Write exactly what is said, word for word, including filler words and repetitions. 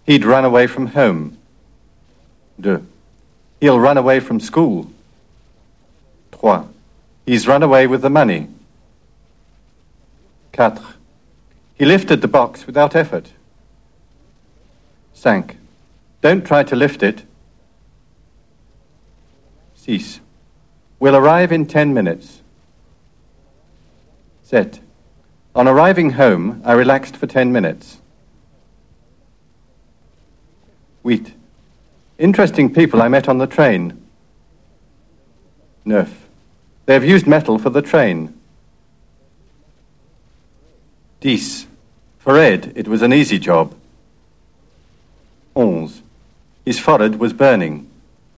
He'd run away from home. Deux. He'll run away from school. Trois. He's run away with the money. Quatre. He lifted the box without effort. Cinq. Don't try to lift it. Six. We'll arrive in ten minutes. Sept. On arriving home, I relaxed for ten minutes. Huit. Interesting people I met on the train. Neuf. They've used metal for the train. Dix. For Ed, it was an easy job. Onze. His forehead was burning.